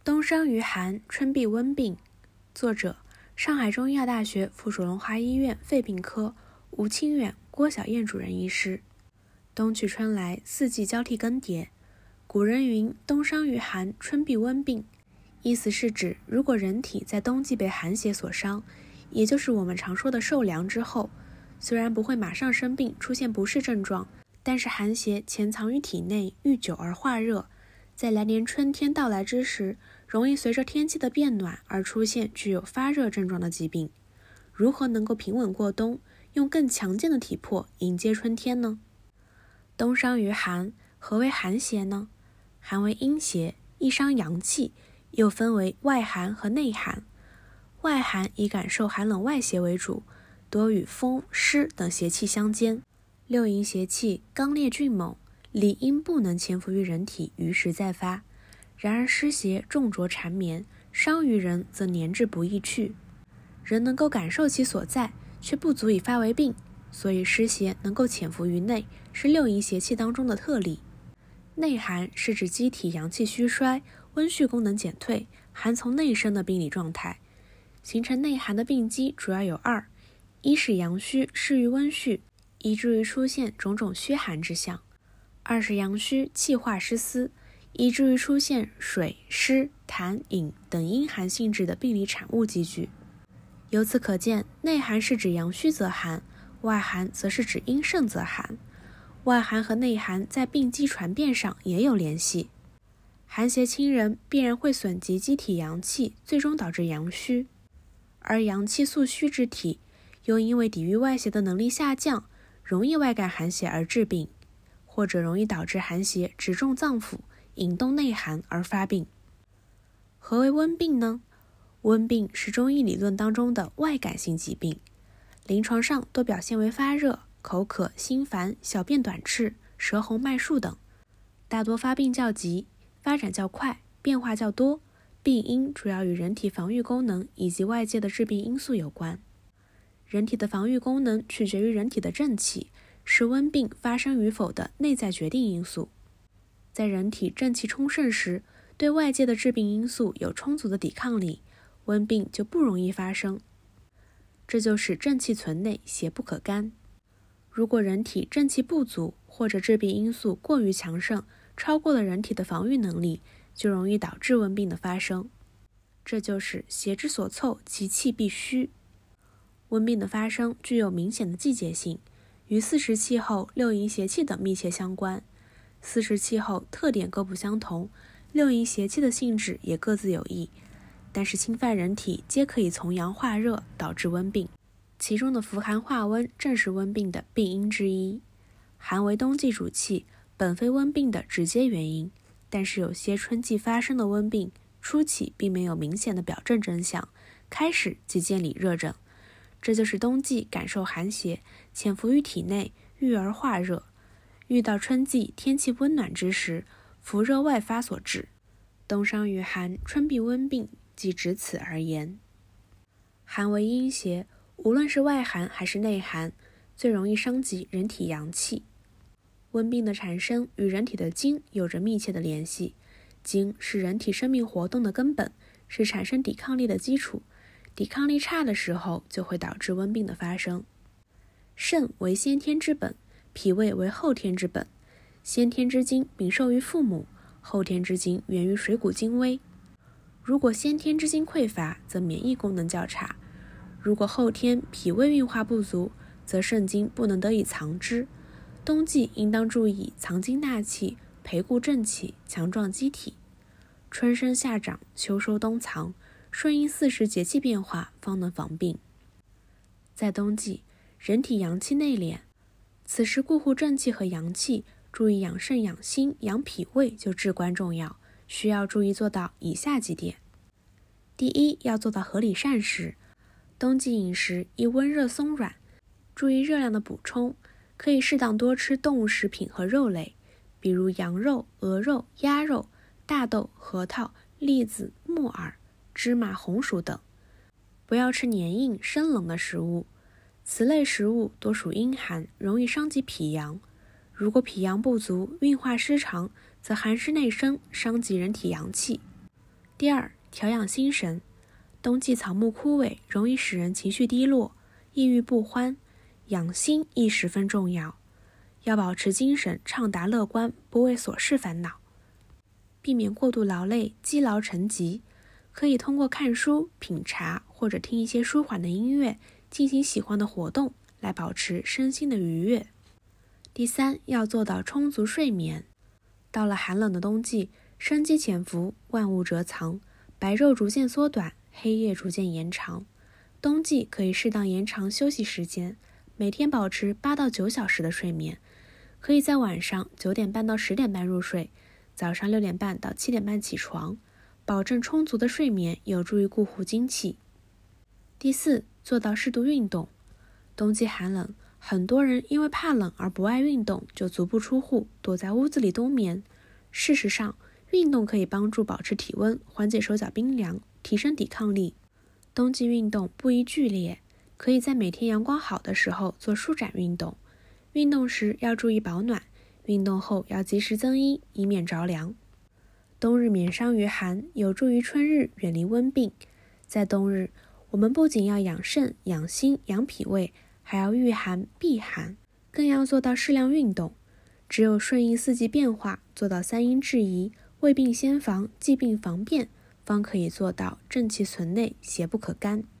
冬生于寒，春必温病。作者：上海中医药大学附属龙华医院肺病科吴清远、郭晓燕主任医师。冬去春来，四季交替更迭。古人云：冬伤于寒，春必温病。意思是指，如果人体在冬季被寒邪所伤，也就是我们常说的受凉之后，虽然不会马上生病，出现不适症状，但是寒邪潜藏于体内，遇久而化热，在来年春天到来之时，容易随着天气的变暖而出现具有发热症状的疾病。如何能够平稳过冬，用更强健的体魄迎接春天呢？冬伤于寒，何为寒邪呢？寒为阴邪，易伤阳气，又分为外寒和内寒。外寒以感受寒冷外邪为主，多与风、湿等邪气相间。六淫邪气刚烈峻猛，理应不能潜伏于人体，于时再发。然而湿邪重浊缠绵，伤于人则粘滞不易去。人能够感受其所在，却不足以发为病，所以湿邪能够潜伏于内，是六淫邪气当中的特例。内寒是指机体阳气虚衰，温煦功能减退，寒从内生的病理状态。形成内寒的病机主要有二：一是阳虚失于温煦，以至于出现种种虚寒之象；二是阳虚气化失司，以至于出现水、湿、痰、饮等阴寒性质的病理产物积聚。由此可见，内寒是指阳虚则寒，外寒则是指阴盛则寒。外寒和内寒在病机传变上也有联系。寒邪侵人必然会损及机体阳气，最终导致阳虚。而阳气素虚之体，又因为抵御外邪的能力下降，容易外感寒邪而致病，或者容易导致寒邪直中脏腑，引动内寒而发病。何为温病呢？温病是中医理论当中的外感性疾病，临床上多表现为发热、口渴、心烦、小便短赤、舌红脉数等，大多发病较急，发展较快，变化较多，病因主要与人体防御功能以及外界的致病因素有关。人体的防御功能取决于人体的正气，是温病发生与否的内在决定因素。在人体正气充盛时，对外界的致病因素有充足的抵抗力，温病就不容易发生。这就使正气存内，邪不可干。如果人体正气不足，或者致病因素过于强盛，超过了人体的防御能力，就容易导致温病的发生。这就是邪之所凑，其气必虚。温病的发生具有明显的季节性，与四时气候、六淫邪气等密切相关。四时气候特点各不相同，六淫邪气的性质也各自有异，但是侵犯人体皆可以从阳化热，导致温病。其中的伏寒化温正是温病的病因之一。寒为冬季主气，本非温病的直接原因，但是有些春季发生的温病，初期并没有明显的表证征象，开始即见里热症。这就是冬季感受寒邪潜伏于体内，遇而化热，遇到春季天气温暖之时，伏热外发所致。冬伤于寒，春必温病，即指此而言。寒为阴邪，无论是外寒还是内寒，最容易伤及人体阳气。温病的产生与人体的精有着密切的联系，精是人体生命活动的根本，是产生抵抗力的基础，抵抗力差的时候就会导致温病的发生。肾为先天之本，脾胃为后天之本，先天之精禀受于父母，后天之精源于水谷精微。如果先天之精匮乏，则免疫功能较差；如果后天脾胃运化不足，则肾精不能得以藏之。冬季应当注意藏精纳气，培固正气，强壮机体。春生夏长，秋收冬藏，顺应四时节气变化，方能防病。在冬季，人体阳气内敛，此时固护正气和阳气，注意养肾养心养脾胃就至关重要，需要注意做到以下几点。第一，要做到合理膳食。冬季饮食宜温热松软，注意热量的补充，可以适当多吃动物食品和肉类，比如羊肉、鹅肉、鸭肉、大豆、核桃、栗子、木耳、芝麻、红薯等。不要吃黏硬生冷的食物，此类食物多属阴寒，容易伤及脾阳。如果脾阳不足，运化失常，则寒湿内生，伤及人体阳气。 第二，调养心神。冬季草木枯萎，容易使人情绪低落，抑郁不欢，养心亦十分重要。要保持精神畅达乐观，不为琐事烦恼，避免过度劳累，积劳成疾。可以通过看书、品茶或者听一些舒缓的音乐，进行喜欢的活动，来保持身心的愉悦。第三，要做到充足睡眠。到了寒冷的冬季，生机潜伏，万物蛰藏，白昼逐渐缩短，黑夜逐渐延长。冬季可以适当延长休息时间，每天保持8到9小时的睡眠，可以在晚上9点半到10点半入睡，早上6点半到7点半起床，保证充足的睡眠，有助于固护精气。第四，做到适度运动。冬季寒冷，很多人因为怕冷而不爱运动，就足不出户，躲在屋子里冬眠。事实上，运动可以帮助保持体温，缓解手脚冰凉，提升抵抗力。冬季运动不宜剧烈，可以在每天阳光好的时候做舒展运动。运动时要注意保暖，运动后要及时增衣，以免着凉。冬日免伤于寒，有助于春日远离温病。在冬日，我们不仅要养肾、养心、养脾胃，还要御寒避寒，更要做到适量运动。只有顺应四季变化，做到3阴制宜，未病先防，疾病防变，方可以做到正气存内，邪不可干。